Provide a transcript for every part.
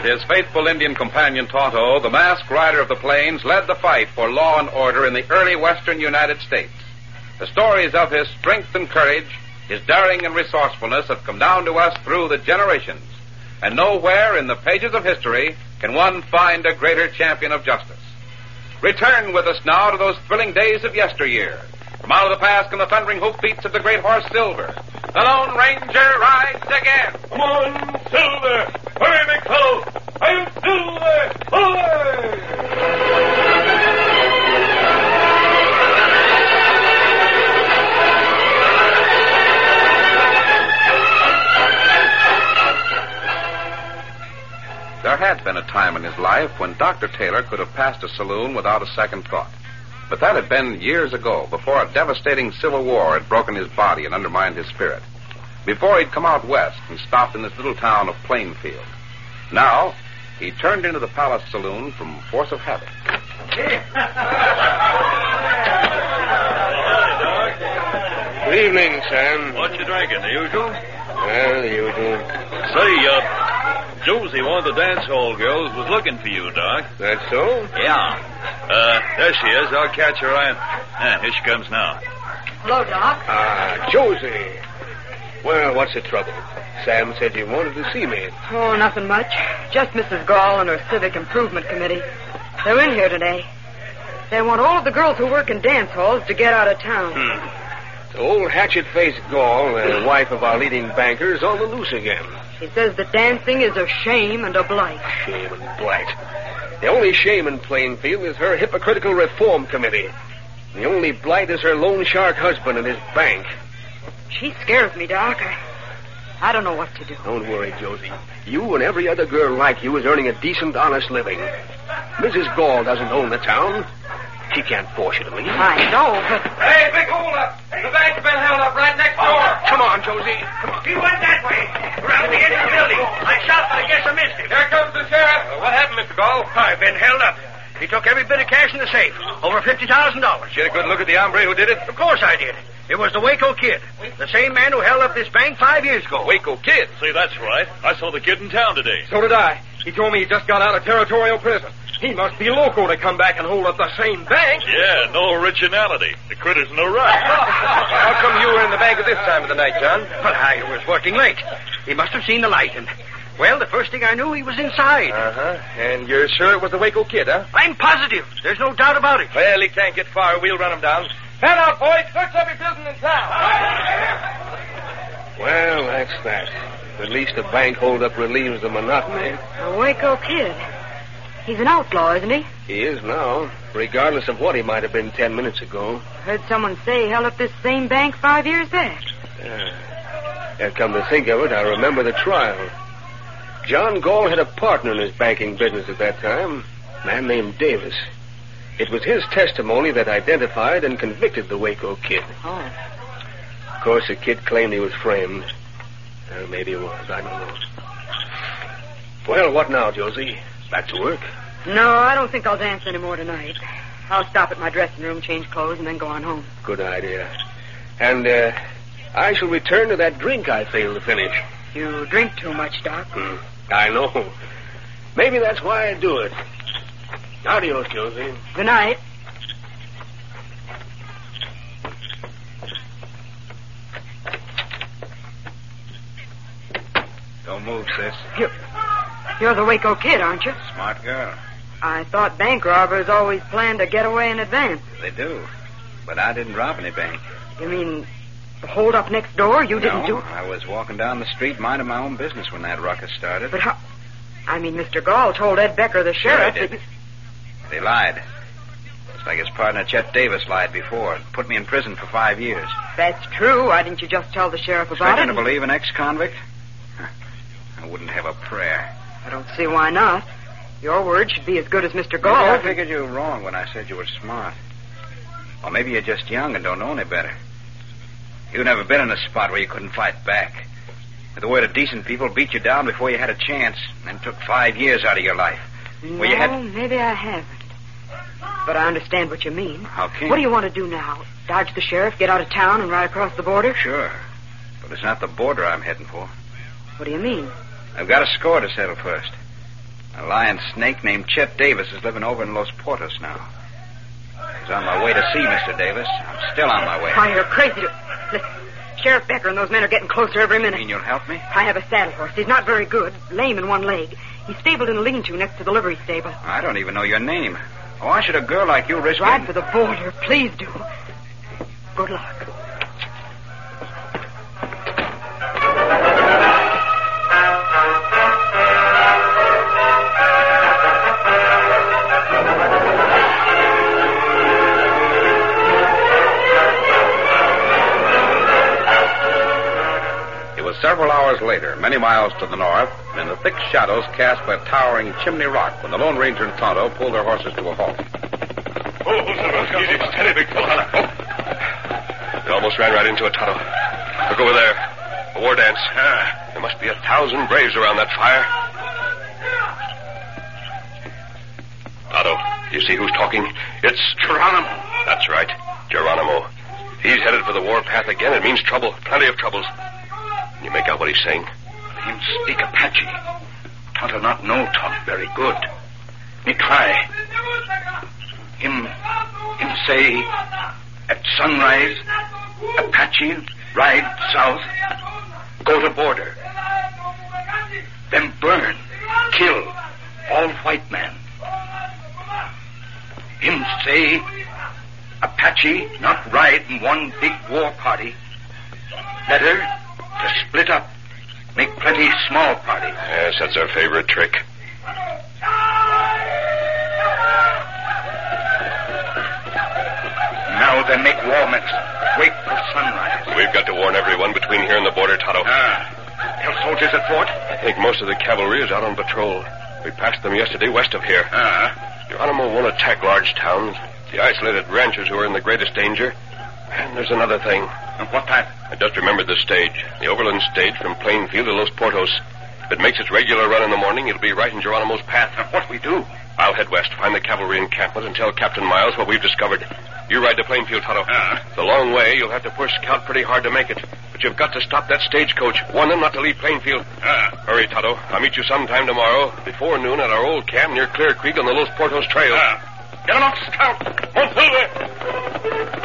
With his faithful Indian companion Tonto, the masked rider of the plains led the fight for law and order in the early western United States. The stories of his strength and courage, his daring and resourcefulness have come down to us through the generations. And nowhere in the pages of history can one find a greater champion of justice. Return with us now to those thrilling days of yesteryear. From out of the past come the thundering hoofbeats of the great horse Silver. The Lone Ranger rides again. Come on, Silver! Hurry, big fellow! I'm Silver! Hooray! There had been a time in his life when Dr. Taylor could have passed a saloon without a second thought. But that had been years ago, before a devastating civil war had broken his body and undermined his spirit. Before he'd come out west and stopped in this little town of Plainfield. Now, he turned into the Palace Saloon from force of habit. Good evening, Sam. What you drinking, the usual? Well, the usual. Say, Josie, one of the dance hall girls, was looking for you, Doc. That's so? Yeah. There she is. I'll catch her eye. Here she comes now. Hello, Doc. Josie. Well, what's the trouble? Sam said you wanted to see me. Oh, nothing much. Just Mrs. Gall and her Civic Improvement Committee. They're in here today. They want all of the girls who work in dance halls to get out of town. The old hatchet-faced Gall, the wife of our leading banker, is on the loose again. She says that dancing is a shame and a blight. Shame and blight. The only shame in Plainfield is her hypocritical reform committee. The only blight is her loan shark husband and his bank. She scares me, Doc. I don't know what to do. Don't worry, Josie. You and every other girl like you is earning a decent, honest living. Mrs. Gall doesn't own the town. She can't force you to leave. I know, but... Hey, big hold up. The bank's been held up right next door. Come on, Josie. Come on. He went that way. Around the edge of the building. I shot, but I guess I missed him. Here comes the sheriff. What happened, Mr. Gall? I've been held up. He took every bit of cash in the safe. Over $50,000. Get a good look at the hombre who did it? Of course I did. It was the Waco Kid. The same man who held up this bank 5 years ago. Waco Kid. See, that's right. I saw the kid in town today. So did I. He told me he just got out of territorial prison. He must be loco to come back and hold up the same bank. Yeah, no originality. The critter's no right. How come you were in the bank at this time of the night, John? But I was working late. He must have seen the light, and... Well, the first thing I knew, he was inside. Uh-huh. And you're sure it was the Waco Kid, huh? I'm positive. There's no doubt about it. Well, he can't get far. We'll run him down. Head out, boys. Search every business in town. Well, that's that. At least the bank holdup relieves the monotony. The Waco Kid. He's an outlaw, isn't he? He is now, regardless of what he might have been 10 minutes ago. Heard someone say he held up this same bank 5 years back. Come to think of it, I remember the trial. John Gall had a partner in his banking business at that time, a man named Davis. It was his testimony that identified and convicted the Waco Kid. Oh. Of course, the kid claimed he was framed. Maybe he was, I don't know. Well, what now, Josie? Back to work? No, I don't think I'll dance anymore tonight. I'll stop at my dressing room, change clothes, and then go on home. Good idea. And, I shall return to that drink I failed to finish. You drink too much, Doc. I know. Maybe that's why I do it. Adios, Josie. Good night. Don't move, sis. You're the Waco Kid, aren't you? Smart girl. I thought bank robbers always planned to get away in advance. They do. But I didn't rob any bank. You mean the hold up next door? You didn't do it? I was walking down the street minding my own business when that ruckus started. But how... I mean, Mr. Gall told Ed Becker, the sheriff... Sure, I did. They lied. Just like his partner Chet Davis lied before and put me in prison for 5 years. That's true. Why didn't you just tell the sheriff about it? To believe an ex-convict? I wouldn't have a prayer. I don't see why not. Your word should be as good as Mr. Gall's. I figured you were wrong when I said you were smart. Or maybe you're just young and don't know any better. You've never been in a spot where you couldn't fight back. The word of decent people beat you down before you had a chance, and then took 5 years out of your life. No, maybe I haven't. But I understand what you mean. How can What do you want to do now? Dodge the sheriff, get out of town, and ride across the border? Sure. But it's not the border I'm heading for. What do you mean? I've got a score to settle first. A lying snake named Chet Davis is living over in Los Portos now. I was on my way to see Mr. Davis. I'm still on my way. Why, you're crazy. Listen, Sheriff Becker and those men are getting closer every minute. You mean you'll help me? I have a saddle horse. He's not very good, lame in one leg. He's stabled in a lean-to next to the livery stable. I don't even know your name. Why should a girl like you risk... Ride for the border. Please do. Good luck. Several hours later, many miles to the north, in the thick shadows cast by towering Chimney Rock, when the Lone Ranger and Tonto pulled their horses to a halt. Easy, steady, big fella. You almost ran right into it, Tonto. Look over there. A war dance. There must be 1,000 braves around that fire. Tonto, you see who's talking? It's Geronimo. That's right, Geronimo. He's headed for the warpath again. It means trouble. Plenty of troubles. You make out what he's saying? Him speak Apache. Tonto not know talk very good. Me try. Him say, at sunrise, Apache ride south, go to border. Then burn, kill all white man. Him say, Apache not ride in one big war party. Better to split up, make plenty small party. Yes, that's our favorite trick. Now then make war medicine. Wait for sunrise. We've got to warn everyone between here and the border, Tonto. Tell soldiers at fort? I think most of the cavalry is out on patrol. We passed them yesterday west of here. Geronimo won't attack large towns. The isolated ranchers who are in the greatest danger. And there's another thing. What that? I just remembered the stage. The overland stage from Plainfield to Los Portos. If it makes its regular run in the morning, it'll be right in Geronimo's path. What we do? I'll head west, find the cavalry encampment, and tell Captain Miles what we've discovered. You ride to Plainfield, Tonto. It's a long way. You'll have to push Scout pretty hard to make it. But you've got to stop that stagecoach. Warn them not to leave Plainfield. Hurry, Tonto. I'll meet you sometime tomorrow, before noon, at our old camp near Clear Creek on the Los Portos Trail. Get him up, Scout. On Silver.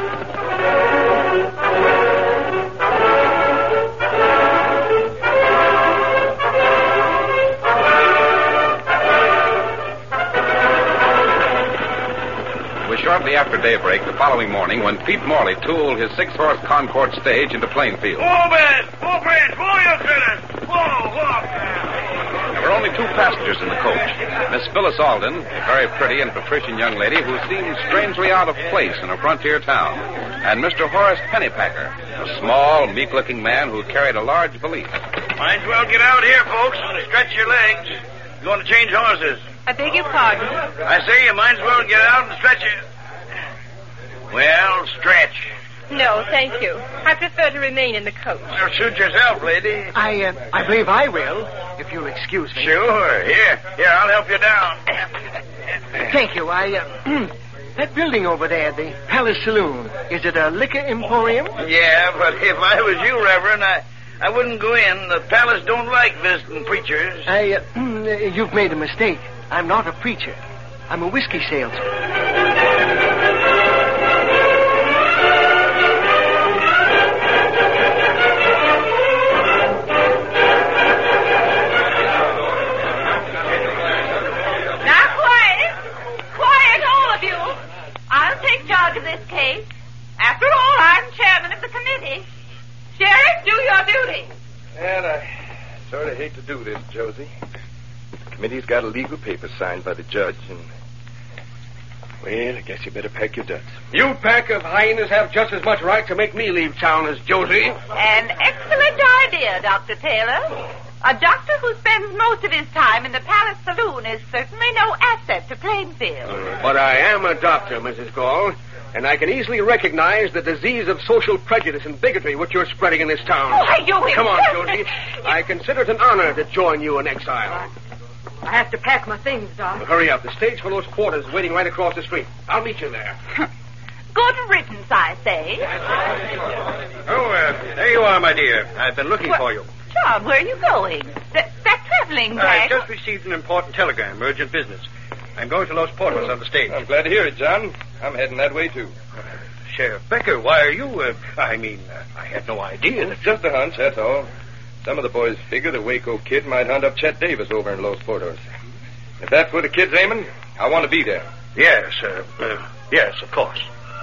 Shortly after daybreak the following morning when Pete Morley tooled his 6-horse Concord stage into Plainfield. Whoa, man! Whoa, Brad! Whoa, you critters! Whoa! There were only 2 passengers in the coach. Miss Phyllis Alden, a very pretty and patrician young lady who seemed strangely out of place in a frontier town, and Mr. Horace Pennypacker, a small, meek-looking man who carried a large valise. Might as well get out here, folks, and stretch your legs. You going to change horses? I beg your pardon? I say you might as well get out and stretch it. Well, stretch. No, thank you. I prefer to remain in the coach. Well, suit yourself, lady. I believe I will, if you'll excuse me. Sure. Here, I'll help you down. Thank you. That building over there, the Palace Saloon, is it a liquor emporium? Yeah, but if I was you, Reverend, I wouldn't go in. The palace don't like visiting preachers. You've made a mistake. I'm not a preacher. I'm a whiskey salesman. Charge of this case. After all, I'm chairman of the committee. Sheriff, do your duty. And I sort of hate to do this, Josie. The committee's got a legal paper signed by the judge, and... well, I guess you better pack your duds. You pack of hyenas have just as much right to make me leave town as Josie. An excellent idea, Dr. Taylor. A doctor who spends most of his time in the Palace Saloon is certainly no asset to Plainfield. But I am a doctor, Mrs. Gall, and I can easily recognize the disease of social prejudice and bigotry which you're spreading in this town. Why, you... Come on, Josie. I consider it an honor to join you in exile. I have to pack my things, Doc. Well, hurry up. The stage for those quarters is waiting right across the street. I'll meet you there. Good riddance, I say. Oh, there you are, my dear. I've been looking for you. John, where are you going? That traveling, I Jack? just received an important telegram, urgent business. I'm going to Los Portos on the stage. I'm glad to hear it, John. I'm heading that way, too. Sheriff Becker, why are you... I had no idea. It's just a hunch, that's all. Some of the boys figure the Waco Kid might hunt up Chet Davis over in Los Portos. If that's where the kid's aiming, I want to be there. Yes, yes, of course.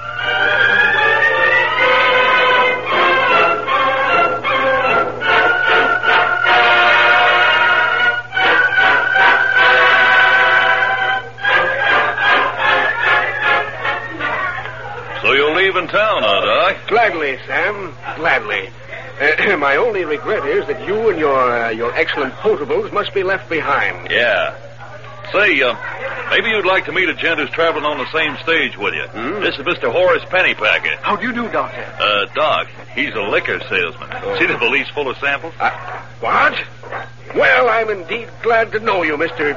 So you're leaving town, Doc? Gladly, Sam. Gladly. My only regret is that you and your excellent potables must be left behind. Yeah. Say, maybe you'd like to meet a gent who's traveling on the same stage with you. This is Mr. Horace Pennypacker. How do you do, Doctor? Doc, he's a liquor salesman. See the valise full of samples? What? Well, I'm indeed glad to know you, Mr.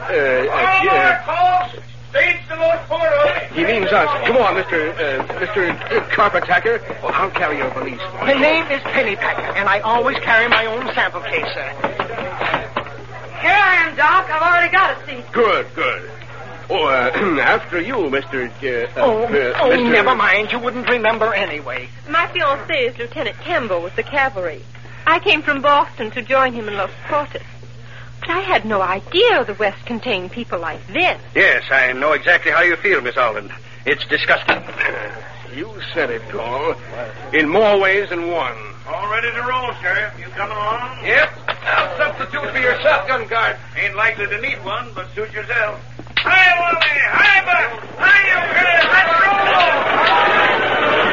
Stage to Los Portos. He means us. Come on, Mr. Carpetacker. Oh, I'll carry your valise. My name is Pennypacker, and I always carry my own sample case, sir. Here I am, Doc. I've already got a seat. Good. Oh, after you, Mr. Mr. Never mind. You wouldn't remember anyway. My fiancé is Lieutenant Campbell with the cavalry. I came from Boston to join him in Los Portos. But I had no idea the West contained people like this. Yes, I know exactly how you feel, Miss Alden. It's disgusting. You said it, Gall. In more ways than one. All ready to roll, Sheriff. You coming along? Yep. I'll substitute for your shotgun guard. Ain't likely to need one, but suit yourself. Hi, Wally! Hi, Buck! Hi, you girls! Let's roll!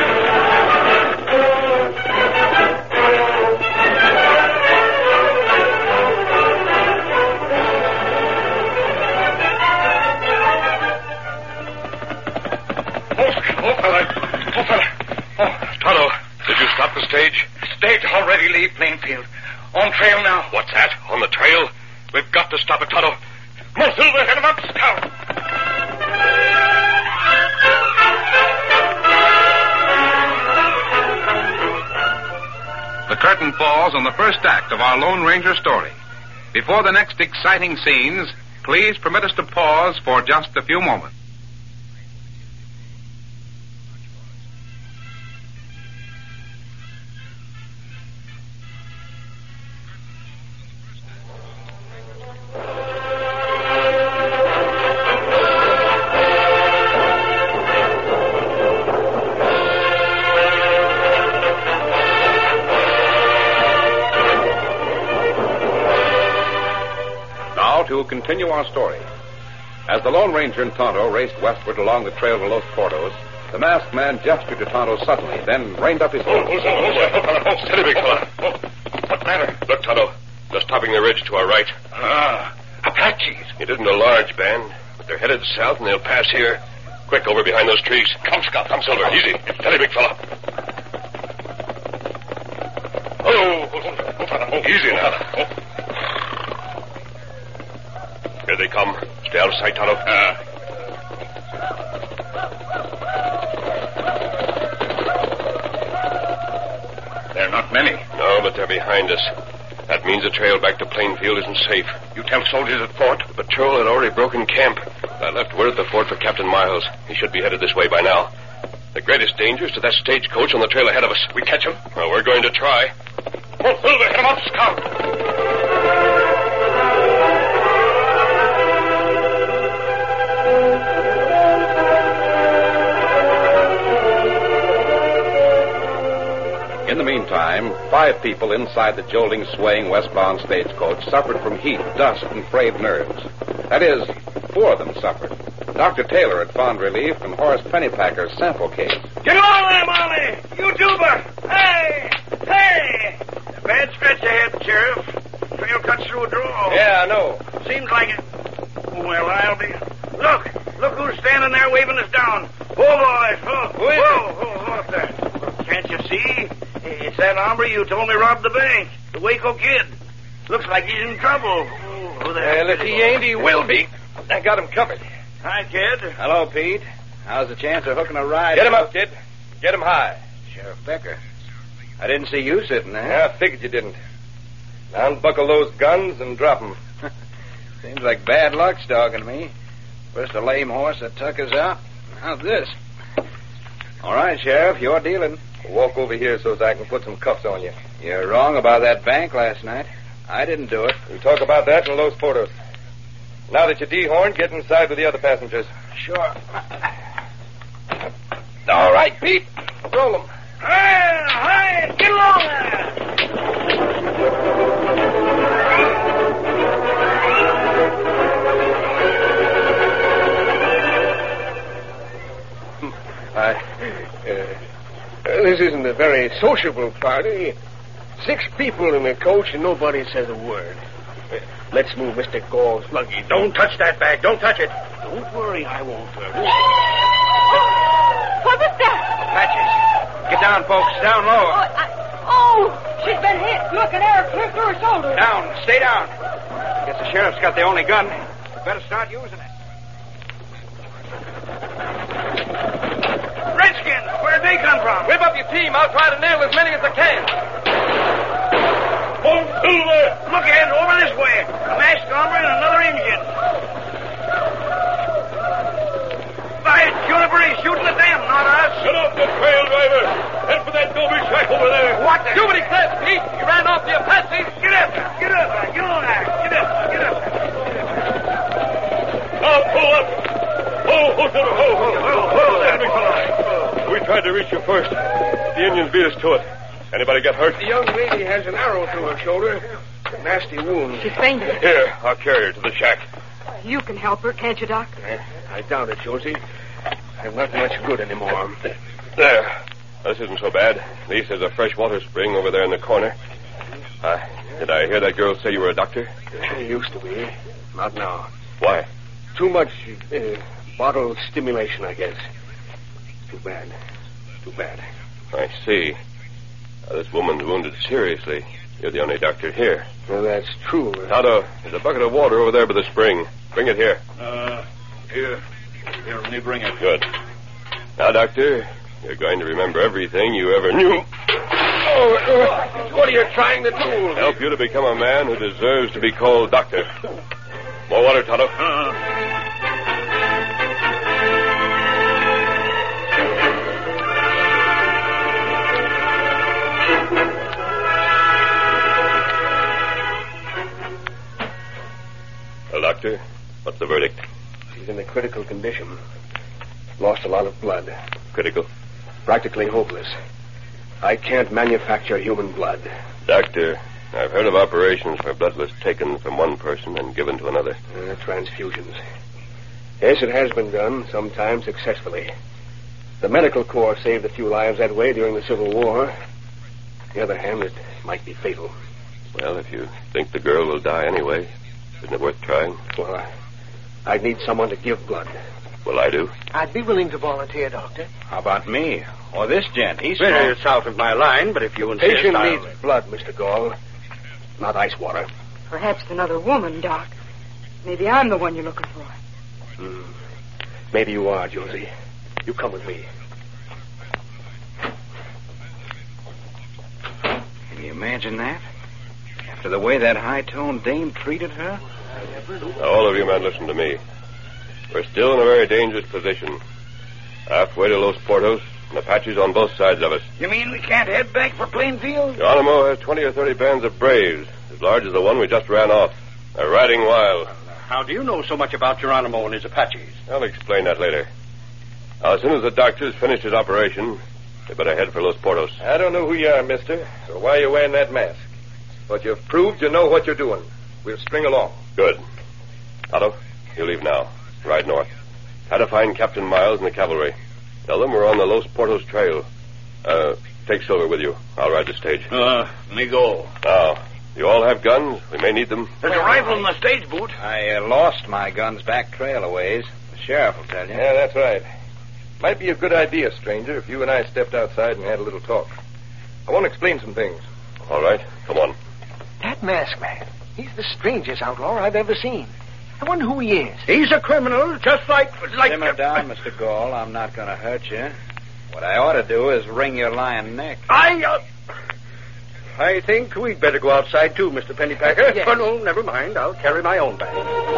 Oh, fella. Tonto, did you stop the stage? Stage already leave Plainfield. On trail now. What's that? On the trail? We've got to stop it, Tonto. More Silver, hit him up, scout. The curtain falls on the first act of our Lone Ranger story. Before the next exciting scenes, please permit us to pause for just a few moments. To continue our story. As the Lone Ranger and Tonto raced westward along the trail to Los Portos, the masked man gestured to Tonto suddenly, then reined up his horse. Steady, big fella. What matter? Look, Tonto. Just topping the ridge to our right. Apaches. It isn't a large band, but they're headed south and they'll pass here. Quick, over behind those trees. Come, Scout. Come, Silver. Easy. Steady, big fella. Easy now. Here they come. Stay out of sight, Tonto. They're not many. No, but they're behind us. That means the trail back to Plainfield isn't safe. You tell soldiers at fort? The patrol had already broken camp. I left word at the fort for Captain Miles. He should be headed this way by now. The greatest danger is to that stagecoach on the trail ahead of us. We catch him? Well, we're going to try. Oh, Silver, hit him up, Scout. In the meantime, 5 people inside the jolting, swaying westbound stagecoach suffered from heat, dust, and frayed nerves. That is, 4 of them suffered. Dr. Taylor had found relief from Horace Pennypacker's sample case. Get along there, Molly! You tuber! Hey! Hey! Bad stretch ahead, Sheriff. Trail cuts through a draw. Yeah, I know. Seems like it. Well, I'll be... Look who's standing there waving us down. Whoa, boys. Whoa, up there. Can't you see? It's that hombre you told me robbed the bank. The Waco Kid. Looks like he's in trouble. Who the hell? Well, if he ain't, he will be. I got him covered. Hi, Kid. Hello, Pete. How's the chance of hooking a ride? Get him up, kid. Get him high. Sheriff Becker. I didn't see you sitting there. Yeah, I figured you didn't. Now unbuckle those guns and drop them. Seems like bad luck's dogging me. First a lame horse that took us out. How's this? All right, Sheriff, you're dealing. Walk over here so I can put some cuffs on you. You're wrong about that bank last night. I didn't do it. We'll talk about that in Los Portos. Now that you're dehorned, get inside with the other passengers. Sure. All right, Pete. Roll them. Hey, get along there. This isn't a very sociable party. 6 people in the coach and nobody says a word. Let's move Mr. Gall's luggage. Don't touch that bag. Don't touch it. Don't worry, I won't hurt it. What was that? Patches. Get down, folks. Down low. She's been hit. Look, an arrow clear through her shoulder. Down. Stay down. Guess the sheriff's got the only gun. Better start using it. Redskins, where'd they come from? Whip up your team. I'll try to nail as many as I can. Hold still there. Look ahead, over this way. A masked hombre and another Indian. By Juniper, he's shooting at them, not us. Shut up, the trail driver. Head for that Dobie shack over there. What the... Do what he says, Pete. He ran off the Apaches. Get up. Get on there. Get up. Now pull up. We tried to reach you first. The Indians beat us to it. Anybody get hurt? The young lady has an arrow through her shoulder. A nasty wound. She's fainted. Here, I'll carry her to the shack. You can help her, can't you, Doc? I doubt it, Josie. I'm not much good anymore. There. This isn't so bad. At least there's a fresh water spring over there in the corner. Did I hear that girl say you were a doctor? She used to be. Not now. Why? Too much bottle stimulation, I guess. Too bad. I see. This woman's wounded seriously. You're the only doctor here. Well, that's true. Tonto, there's a bucket of water over there by the spring. Bring it here. Here, let me bring it. Good. Now, Doctor, you're going to remember everything you ever knew. What are you trying to do? Help you to become a man who deserves to be called doctor. More water, Tonto. Well, Doctor, what's the verdict? She's in a critical condition. Lost a lot of blood. Critical? Practically hopeless. I can't manufacture human blood. Doctor, I've heard of operations where blood was taken from one person and given to another. Transfusions. Yes, it has been done, sometimes successfully. The medical corps saved a few lives that way during the Civil War. On the other hand, it might be fatal. Well, if you think the girl will die anyway, isn't it worth trying? Well, I'd need someone to give blood. Well, I do. I'd be willing to volunteer, Doctor. How about me? Or this gent? He's It's out of my line, but if you insist, Patient needs blood, Mr. Gall. Not ice water. Perhaps another woman, Doc. Maybe I'm the one you're looking for. Maybe you are, Josie. You come with me. Can you imagine that? After the way that high-toned dame treated her? Now, all of you men, listen to me. We're still in a very dangerous position. Halfway to Los Portos, and Apaches on both sides of us. You mean we can't head back for Plainfield? Geronimo has 20 or 30 bands of braves, as large as the one we just ran off. They're riding wild. How do you know so much about Geronimo and his Apaches? I'll explain that later. Now, as soon as the doctor's finished his operation, they better head for Los Portos. I don't know who you are, mister, or why you're wearing that mask. But you've proved you know what you're doing. We'll string along. Good. Otto, you leave now. Ride north. Try to find Captain Miles and the cavalry. Tell them we're on the Los Portos trail. Take Silver with you. I'll ride the stage. Me go. Now, you all have guns. We may need them. There's a rifle in the stage boot. I lost my guns back trail a ways. The sheriff will tell you. Yeah, that's right. Might be a good idea, stranger, if you and I stepped outside and had a little talk. I want to explain some things. All right. Come on. That masked man. He's the strangest outlaw I've ever seen. I wonder who he is. He's a criminal, just like... Simmer down, Mr. Gall. I'm not going to hurt you. What I ought to do is wring your lying neck. I think we'd better go outside, too, Mr. Pennypacker. Yes. Oh, no, never mind. I'll carry my own bag.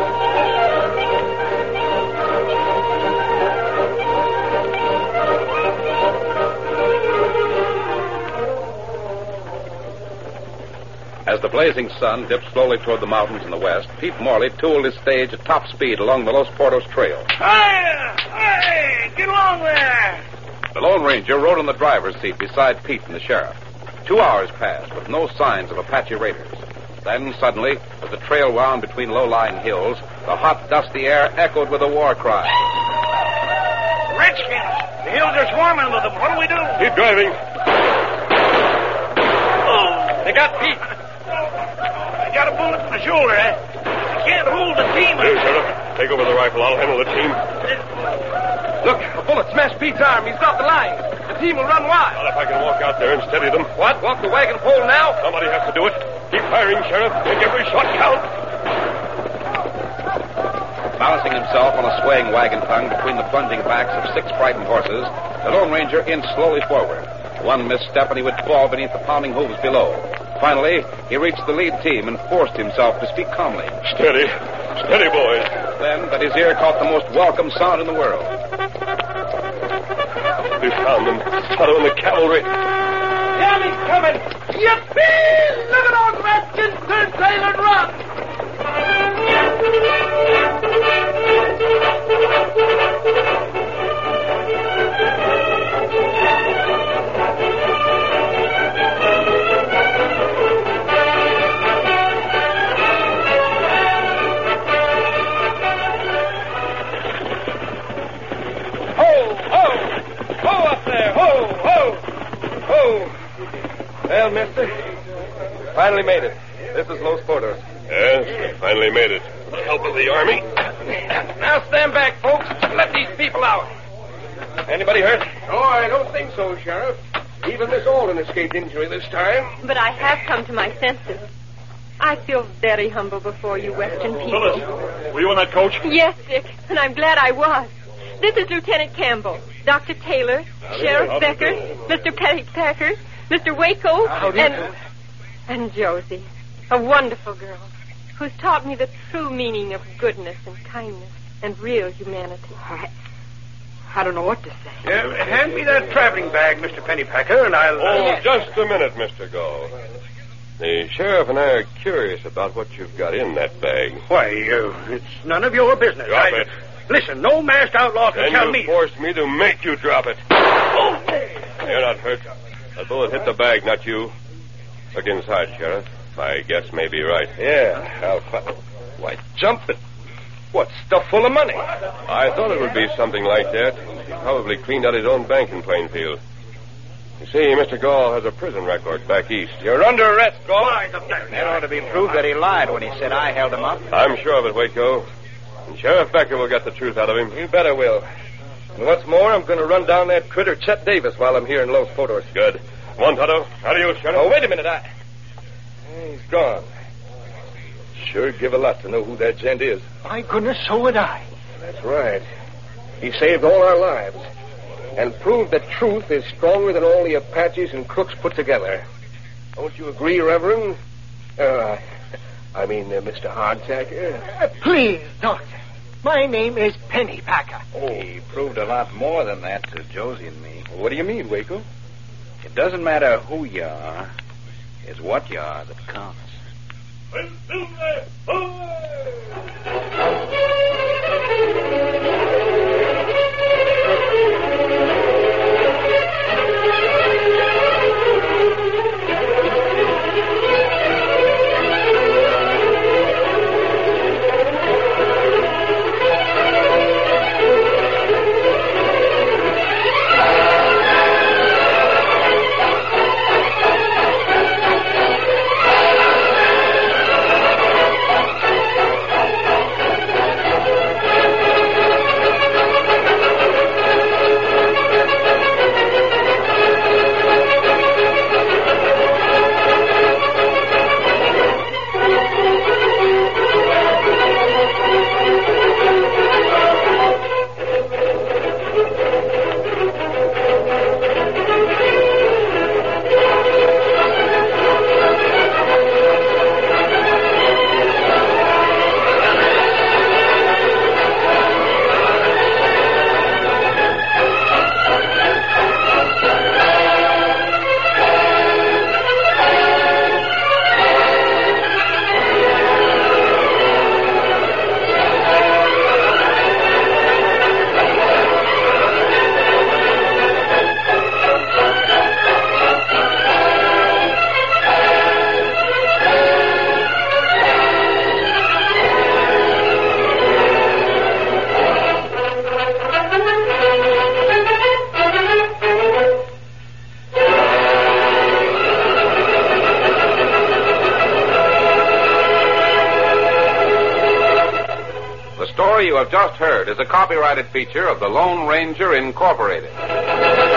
As the blazing sun dipped slowly toward the mountains in the west, Pete Morley tooled his stage at top speed along the Los Portos Trail. Hey, get along there. The Lone Ranger rode in the driver's seat beside Pete and the sheriff. 2 hours passed with no signs of Apache raiders. Then, suddenly, as the trail wound between low-lying hills, the hot, dusty air echoed with a war cry. Redskins! The hills are swarming with them. What'll we do? Keep driving. Oh, They got Pete. I got a bullet in the shoulder. I can't hold the team. Here, Sheriff. Take over the rifle. I'll handle the team. Look, a bullet smashed Pete's arm. He's got the line. The team will run wild. Not if I can walk out there and steady them. What? Walk the wagon pole now? Somebody has to do it. Keep firing, Sheriff. Make every shot count. Balancing himself on a swaying wagon tongue between the plunging backs of 6 frightened horses, the Lone Ranger inched slowly forward. One misstep and he would fall beneath the pounding hooves below. Finally, he reached the lead team and forced himself to speak calmly. Steady. Steady, boys. Then, that his ear caught the most welcome sound in the world. We found them. Tonto and the cavalry. The army's coming. Yippee! Look at those redskins turn tail and run. Well, mister, finally made it. This is Los Portos. Yes, we finally made it. With the help of the Army. Now stand back, folks. Let these people out. Anybody hurt? Oh, I don't think so, Sheriff. Even Miss Alden escaped injury this time. But I have come to my senses. I feel very humble before you Western people. Phyllis, were you on that coach? Yes, Dick, and I'm glad I was. This is Lieutenant Campbell, Dr. Taylor, Sheriff Becker, Mr. Pennypacker, Mr. Waco, and Josie, a wonderful girl who's taught me the true meaning of goodness and kindness and real humanity. I don't know what to say. Hand me that traveling bag, Mr. Pennypacker, and I'll... Oh, just a minute, Mr. Gall. The sheriff and I are curious about what you've got in that bag. Why, it's none of your business. Drop it. Listen, no masked outlaw can tell And me... you forced me to make you drop it. Oh! You're not hurt. The bullet hit the bag, not you. Look inside, Sheriff. My guess may be right. Yeah, Why, jump it. What, stuff full of money? I thought it would be something like that. He probably cleaned out his own bank in Plainfield. You see, Mr. Gall has a prison record back east. You're under arrest, Gall. That ought to be proof that he lied when he said I held him up. I'm sure of it, Waco. And Sheriff Becker will get the truth out of him. You bet I will. And what's more, I'm going to run down that critter Chet Davis while I'm here in Los Portos. Good. Come on, Tonto. Adios, Sheriff. Oh, wait a minute. He's gone. Sure give a lot to know who that gent is. My goodness, so would I. That's right. He saved all our lives and proved that truth is stronger than all the Apaches and crooks put together. Don't you agree, Reverend? Mr. Hardtacker? Please, Doctor. My name is Pennypacker. Oh, he proved a lot more than that to Josie and me. What do you mean, Waco? It doesn't matter who you are. It's what you are that counts. story you have just heard is a copyrighted feature of the Lone Ranger Incorporated.